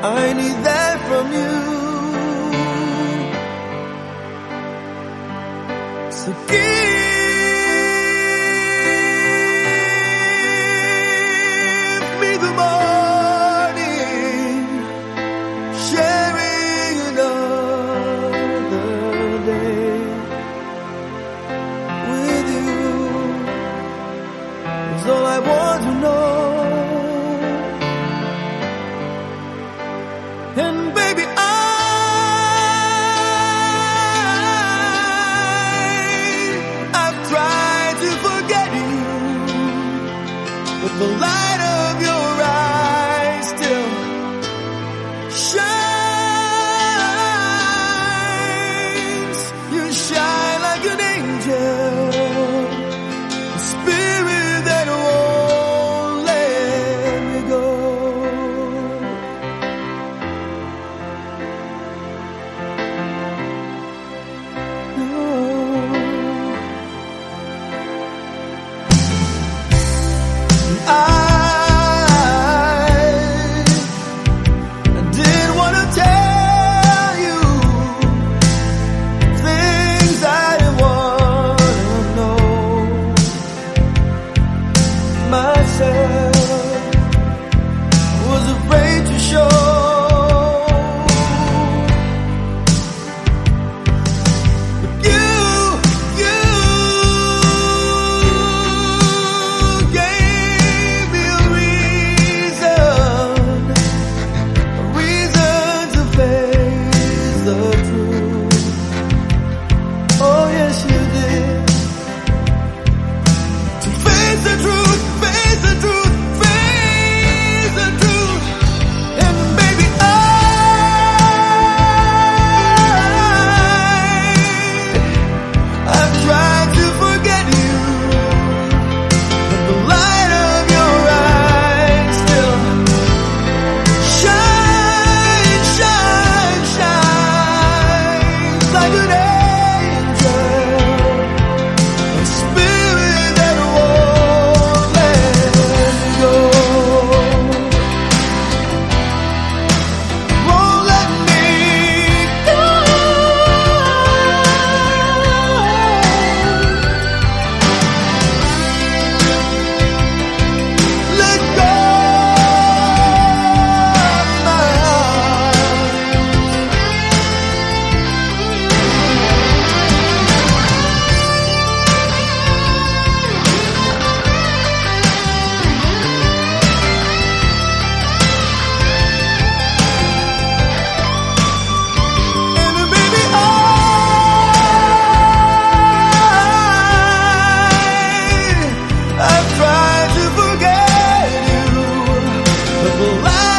I need that from you. So give me the morning, sharing another day with you is all I want to know. And baby, I've tried to forget you, but the light of your eyes still shines. You shine like an angel, a spirit that won't let me go. I didn't want to tell you things I didn't want to know myself. Was afraid to show. But you gave me a reason to face the truth. Oh yes, you did. To face the truth, face the truth, face the truth. And baby, I've tried to forget you, but the light of your eyes still shines, shines, shines like an angel, a spirit that won't let me go, won't let me go. Let go of my and baby, I've tried to forget you, but the light